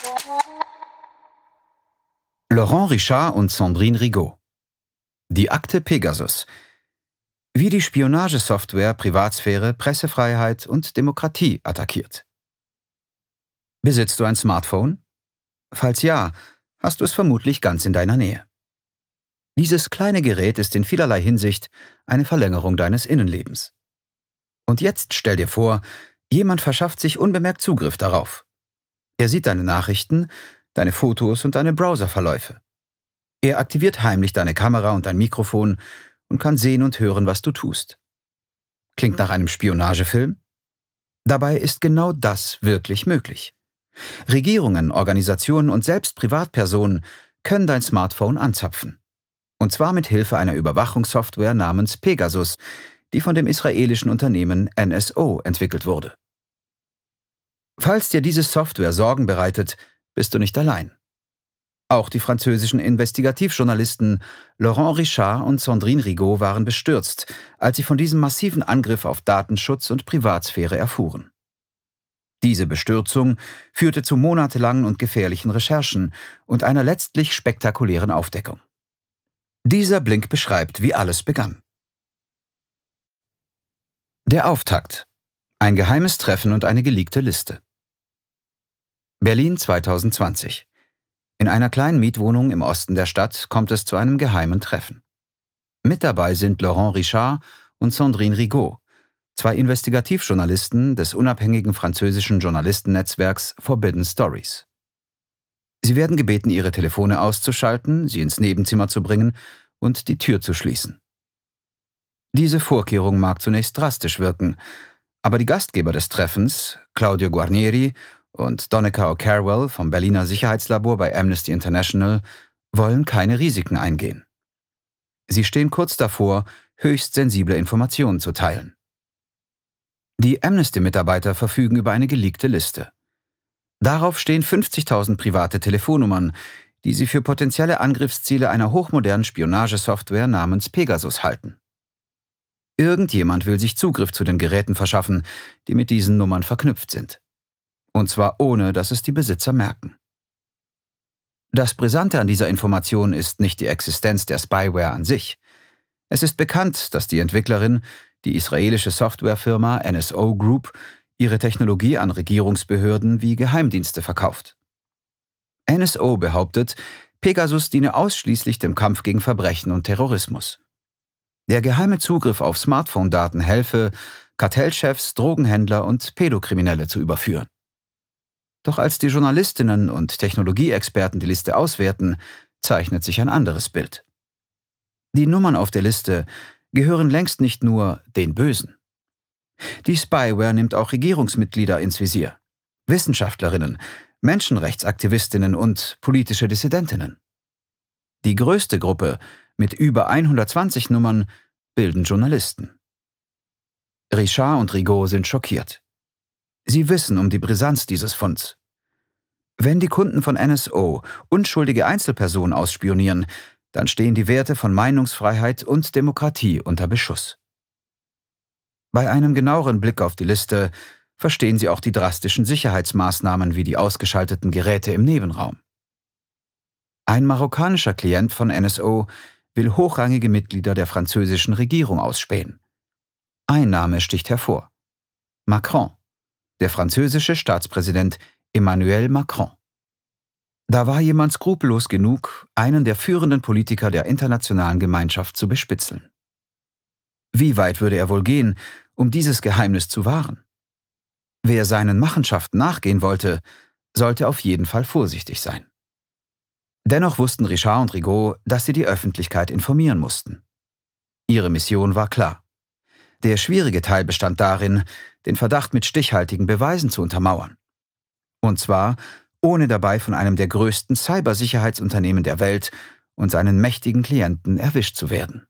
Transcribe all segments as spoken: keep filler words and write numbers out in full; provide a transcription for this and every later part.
Laurent Richard und Sandrine Rigaud. Die Akte Pegasus. Wie die Spionagesoftware Privatsphäre, Pressefreiheit und Demokratie attackiert. Besitzt du ein Smartphone? Falls ja, hast du es vermutlich ganz in deiner Nähe. Dieses kleine Gerät ist in vielerlei Hinsicht eine Verlängerung deines Innenlebens. Und jetzt stell dir vor, jemand verschafft sich unbemerkt Zugriff darauf. Er sieht deine Nachrichten, deine Fotos und deine Browserverläufe. Er aktiviert heimlich deine Kamera und dein Mikrofon und kann sehen und hören, was du tust. Klingt nach einem Spionagefilm? Dabei ist genau das wirklich möglich. Regierungen, Organisationen und selbst Privatpersonen können dein Smartphone anzapfen. Und zwar mit Hilfe einer Überwachungssoftware namens Pegasus, die von dem israelischen Unternehmen N S O entwickelt wurde. Falls dir diese Software Sorgen bereitet, bist du nicht allein. Auch die französischen Investigativjournalisten Laurent Richard und Sandrine Rigaud waren bestürzt, als sie von diesem massiven Angriff auf Datenschutz und Privatsphäre erfuhren. Diese Bestürzung führte zu monatelangen und gefährlichen Recherchen und einer letztlich spektakulären Aufdeckung. Dieser Blink beschreibt, wie alles begann. Der Auftakt. Ein geheimes Treffen und eine geleakte Liste. Berlin zweitausendzwanzig. In einer kleinen Mietwohnung im Osten der Stadt kommt es zu einem geheimen Treffen. Mit dabei sind Laurent Richard und Sandrine Rigaud, zwei Investigativjournalisten des unabhängigen französischen Journalistennetzwerks Forbidden Stories. Sie werden gebeten, ihre Telefone auszuschalten, sie ins Nebenzimmer zu bringen und die Tür zu schließen. Diese Vorkehrung mag zunächst drastisch wirken, aber die Gastgeber des Treffens, Claudio Guarnieri und Donneka O'Carroll vom Berliner Sicherheitslabor bei Amnesty International, wollen keine Risiken eingehen. Sie stehen kurz davor, höchst sensible Informationen zu teilen. Die Amnesty-Mitarbeiter verfügen über eine geleakte Liste. Darauf stehen fünfzigtausend private Telefonnummern, die sie für potenzielle Angriffsziele einer hochmodernen Spionagesoftware namens Pegasus halten. Irgendjemand will sich Zugriff zu den Geräten verschaffen, die mit diesen Nummern verknüpft sind. Und zwar ohne, dass es die Besitzer merken. Das Brisante an dieser Information ist nicht die Existenz der Spyware an sich. Es ist bekannt, dass die Entwicklerin, die israelische Softwarefirma N S O Group, ihre Technologie an Regierungsbehörden wie Geheimdienste verkauft. N S O behauptet, Pegasus diene ausschließlich dem Kampf gegen Verbrechen und Terrorismus. Der geheime Zugriff auf Smartphone-Daten helfe, Kartellchefs, Drogenhändler und Pädokriminelle zu überführen. Doch als die Journalistinnen und Technologieexperten die Liste auswerten, zeichnet sich ein anderes Bild. Die Nummern auf der Liste gehören längst nicht nur den Bösen. Die Spyware nimmt auch Regierungsmitglieder ins Visier, Wissenschaftlerinnen, Menschenrechtsaktivistinnen und politische Dissidentinnen. Die größte Gruppe mit über hundertzwanzig Nummern bilden Journalisten. Richard und Rigaud sind schockiert. Sie wissen um die Brisanz dieses Funds. Wenn die Kunden von N S O unschuldige Einzelpersonen ausspionieren, dann stehen die Werte von Meinungsfreiheit und Demokratie unter Beschuss. Bei einem genaueren Blick auf die Liste verstehen sie auch die drastischen Sicherheitsmaßnahmen wie die ausgeschalteten Geräte im Nebenraum. Ein marokkanischer Klient von N S O will hochrangige Mitglieder der französischen Regierung ausspähen. Ein Name sticht hervor: Macron, der französische Staatspräsident Emmanuel Macron. Da war jemand skrupellos genug, einen der führenden Politiker der internationalen Gemeinschaft zu bespitzeln. Wie weit würde er wohl gehen, um dieses Geheimnis zu wahren? Wer seinen Machenschaften nachgehen wollte, sollte auf jeden Fall vorsichtig sein. Dennoch wussten Richard und Rigaud, dass sie die Öffentlichkeit informieren mussten. Ihre Mission war klar. Der schwierige Teil bestand darin, den Verdacht mit stichhaltigen Beweisen zu untermauern. Und zwar, ohne dabei von einem der größten Cybersicherheitsunternehmen der Welt und seinen mächtigen Klienten erwischt zu werden.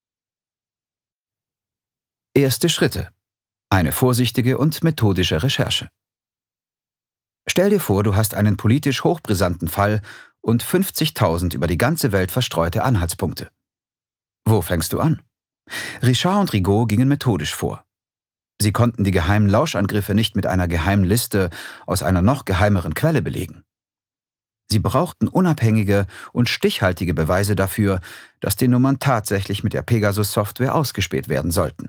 Erste Schritte. Eine vorsichtige und methodische Recherche. Stell dir vor, du hast einen politisch hochbrisanten Fall und fünfzigtausend über die ganze Welt verstreute Anhaltspunkte. Wo fängst du an? Richard und Rigaud gingen methodisch vor. Sie konnten die geheimen Lauschangriffe nicht mit einer geheimen Liste aus einer noch geheimeren Quelle belegen. Sie brauchten unabhängige und stichhaltige Beweise dafür, dass die Nummern tatsächlich mit der Pegasus-Software ausgespäht werden sollten.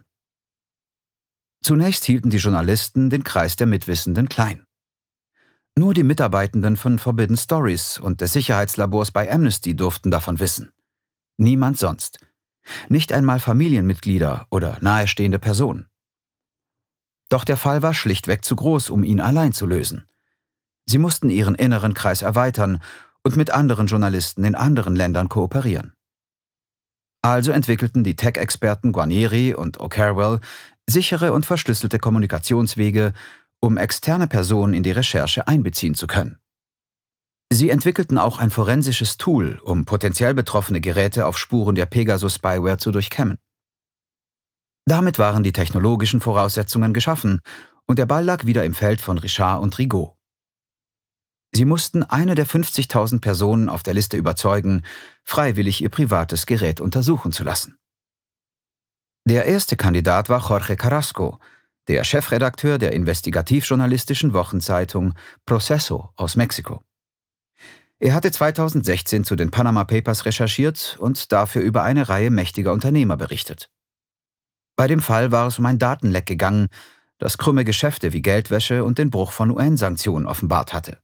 Zunächst hielten die Journalisten den Kreis der Mitwissenden klein. Nur die Mitarbeitenden von Forbidden Stories und des Sicherheitslabors bei Amnesty durften davon wissen. Niemand sonst. Nicht einmal Familienmitglieder oder nahestehende Personen. Doch der Fall war schlichtweg zu groß, um ihn allein zu lösen. Sie mussten ihren inneren Kreis erweitern und mit anderen Journalisten in anderen Ländern kooperieren. Also entwickelten die Tech-Experten Guarnieri und O'Carroll sichere und verschlüsselte Kommunikationswege, um externe Personen in die Recherche einbeziehen zu können. Sie entwickelten auch ein forensisches Tool, um potenziell betroffene Geräte auf Spuren der Pegasus-Spyware zu durchkämmen. Damit waren die technologischen Voraussetzungen geschaffen und der Ball lag wieder im Feld von Richard und Rigaud. Sie mussten eine der fünfzigtausend Personen auf der Liste überzeugen, freiwillig ihr privates Gerät untersuchen zu lassen. Der erste Kandidat war Jorge Carrasco, der Chefredakteur der investigativjournalistischen Wochenzeitung Proceso aus Mexiko. Er hatte zweitausendsechzehn zu den Panama Papers recherchiert und dafür über eine Reihe mächtiger Unternehmer berichtet. Bei dem Fall war es um ein Datenleck gegangen, das krümme Geschäfte wie Geldwäsche und den Bruch von U N-Sanktionen offenbart hatte.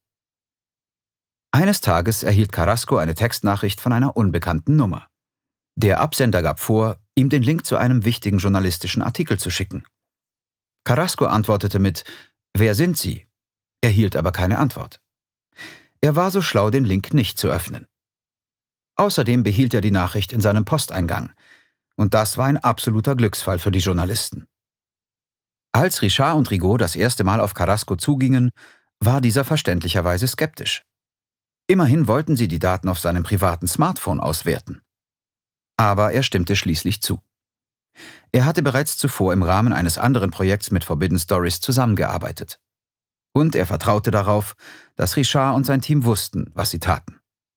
Eines Tages erhielt Carrasco eine Textnachricht von einer unbekannten Nummer. Der Absender gab vor, ihm den Link zu einem wichtigen journalistischen Artikel zu schicken. Carrasco antwortete mit »Wer sind Sie?«, erhielt aber keine Antwort. Er war so schlau, den Link nicht zu öffnen. Außerdem behielt er die Nachricht in seinem Posteingang. Und das war ein absoluter Glücksfall für die Journalisten. Als Richard und Rigaud das erste Mal auf Carrasco zugingen, war dieser verständlicherweise skeptisch. Immerhin wollten sie die Daten auf seinem privaten Smartphone auswerten. Aber er stimmte schließlich zu. Er hatte bereits zuvor im Rahmen eines anderen Projekts mit Forbidden Stories zusammengearbeitet. Und er vertraute darauf, dass Richard und sein Team wussten, was sie taten.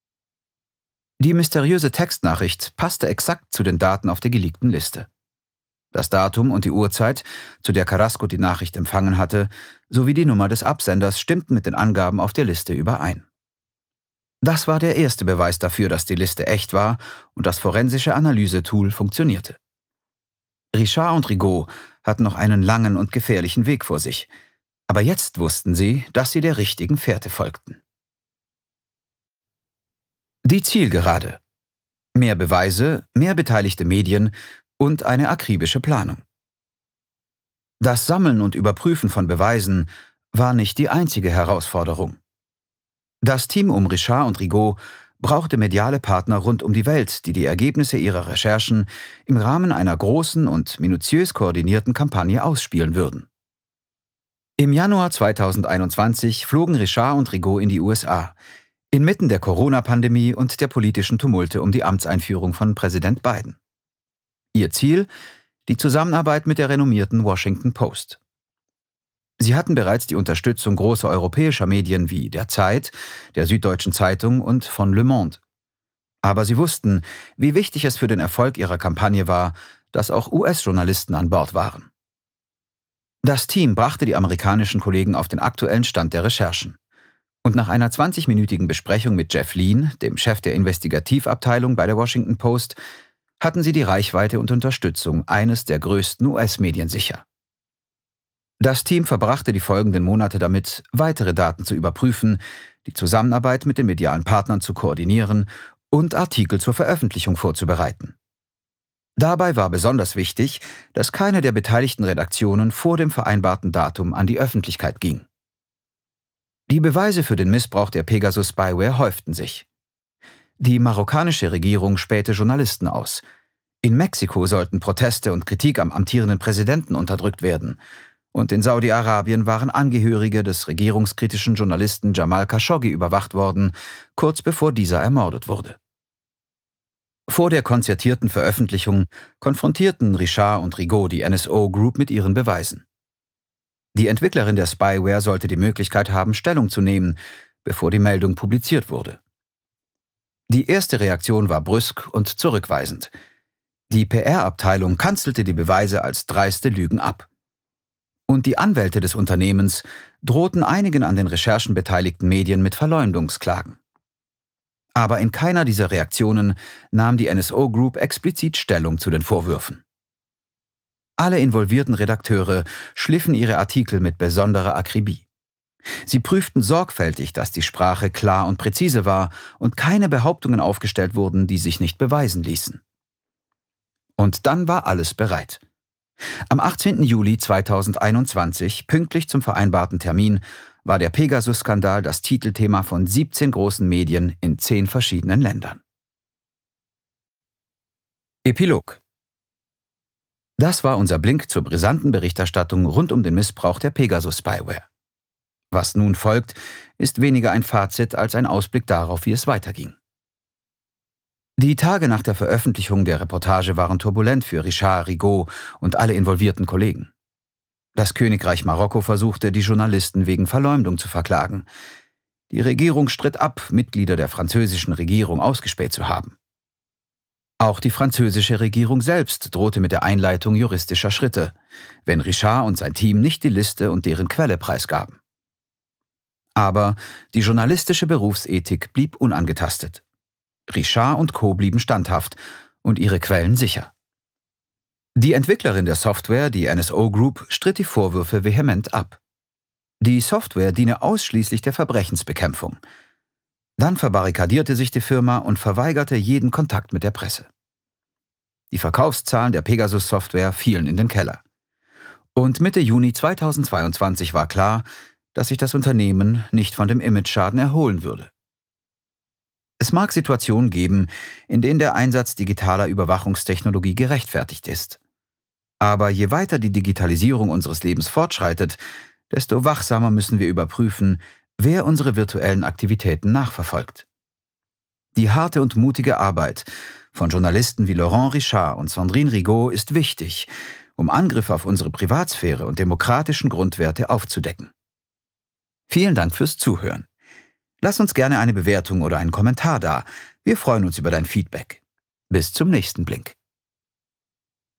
Die mysteriöse Textnachricht passte exakt zu den Daten auf der geleakten Liste. Das Datum und die Uhrzeit, zu der Carrasco die Nachricht empfangen hatte, sowie die Nummer des Absenders stimmten mit den Angaben auf der Liste überein. Das war der erste Beweis dafür, dass die Liste echt war und das forensische Analysetool funktionierte. Richard und Rigaud hatten noch einen langen und gefährlichen Weg vor sich, aber jetzt wussten sie, dass sie der richtigen Fährte folgten. Die Zielgerade. Mehr Beweise, mehr beteiligte Medien und eine akribische Planung. Das Sammeln und Überprüfen von Beweisen war nicht die einzige Herausforderung. Das Team um Richard und Rigaud brauchte mediale Partner rund um die Welt, die die Ergebnisse ihrer Recherchen im Rahmen einer großen und minutiös koordinierten Kampagne ausspielen würden. Im Januar zweitausendeinundzwanzig flogen Richard und Rigaud in die U S A, inmitten der Corona-Pandemie und der politischen Tumulte um die Amtseinführung von Präsident Biden. Ihr Ziel? Die Zusammenarbeit mit der renommierten Washington Post. Sie hatten bereits die Unterstützung großer europäischer Medien wie der Zeit, der Süddeutschen Zeitung und von Le Monde. Aber sie wussten, wie wichtig es für den Erfolg ihrer Kampagne war, dass auch U S-Journalisten an Bord waren. Das Team brachte die amerikanischen Kollegen auf den aktuellen Stand der Recherchen. Und nach einer zwanzigminütigen Besprechung mit Jeff Lean, dem Chef der Investigativabteilung bei der Washington Post, hatten sie die Reichweite und Unterstützung eines der größten U S-Medien sicher. Das Team verbrachte die folgenden Monate damit, weitere Daten zu überprüfen, die Zusammenarbeit mit den medialen Partnern zu koordinieren und Artikel zur Veröffentlichung vorzubereiten. Dabei war besonders wichtig, dass keine der beteiligten Redaktionen vor dem vereinbarten Datum an die Öffentlichkeit ging. Die Beweise für den Missbrauch der Pegasus-Spyware häuften sich. Die marokkanische Regierung spähte Journalisten aus. In Mexiko sollten Proteste und Kritik am amtierenden Präsidenten unterdrückt werden. Und in Saudi-Arabien waren Angehörige des regierungskritischen Journalisten Jamal Khashoggi überwacht worden, kurz bevor dieser ermordet wurde. Vor der konzertierten Veröffentlichung konfrontierten Richard und Rigaud die N S O Group mit ihren Beweisen. Die Entwicklerin der Spyware sollte die Möglichkeit haben, Stellung zu nehmen, bevor die Meldung publiziert wurde. Die erste Reaktion war brüsk und zurückweisend. Die P R-Abteilung kanzelte die Beweise als dreiste Lügen ab. Und die Anwälte des Unternehmens drohten einigen an den Recherchen beteiligten Medien mit Verleumdungsklagen. Aber in keiner dieser Reaktionen nahm die N S O Group explizit Stellung zu den Vorwürfen. Alle involvierten Redakteure schliffen ihre Artikel mit besonderer Akribie. Sie prüften sorgfältig, dass die Sprache klar und präzise war und keine Behauptungen aufgestellt wurden, die sich nicht beweisen ließen. Und dann war alles bereit. Am achtzehnten Juli zweitausendeinundzwanzig, pünktlich zum vereinbarten Termin, war der Pegasus-Skandal das Titelthema von siebzehn großen Medien in zehn verschiedenen Ländern. Epilog. Das war unser Blink zur brisanten Berichterstattung rund um den Missbrauch der Pegasus-Spyware. Was nun folgt, ist weniger ein Fazit als ein Ausblick darauf, wie es weiterging. Die Tage nach der Veröffentlichung der Reportage waren turbulent für Richard Rigaud und alle involvierten Kollegen. Das Königreich Marokko versuchte, die Journalisten wegen Verleumdung zu verklagen. Die Regierung stritt ab, Mitglieder der französischen Regierung ausgespäht zu haben. Auch die französische Regierung selbst drohte mit der Einleitung juristischer Schritte, wenn Richard und sein Team nicht die Liste und deren Quelle preisgaben. Aber die journalistische Berufsethik blieb unangetastet. Richard und Co. blieben standhaft und ihre Quellen sicher. Die Entwicklerin der Software, die N S O Group, stritt die Vorwürfe vehement ab. Die Software diene ausschließlich der Verbrechensbekämpfung. Dann verbarrikadierte sich die Firma und verweigerte jeden Kontakt mit der Presse. Die Verkaufszahlen der Pegasus-Software fielen in den Keller. Und Mitte Juni zweitausendzweiundzwanzig war klar, dass sich das Unternehmen nicht von dem Imageschaden erholen würde. Es mag Situationen geben, in denen der Einsatz digitaler Überwachungstechnologie gerechtfertigt ist. Aber je weiter die Digitalisierung unseres Lebens fortschreitet, desto wachsamer müssen wir überprüfen, wer unsere virtuellen Aktivitäten nachverfolgt. Die harte und mutige Arbeit von Journalisten wie Laurent Richard und Sandrine Rigaud ist wichtig, um Angriffe auf unsere Privatsphäre und demokratischen Grundwerte aufzudecken. Vielen Dank fürs Zuhören. Lass uns gerne eine Bewertung oder einen Kommentar da. Wir freuen uns über dein Feedback. Bis zum nächsten Blink.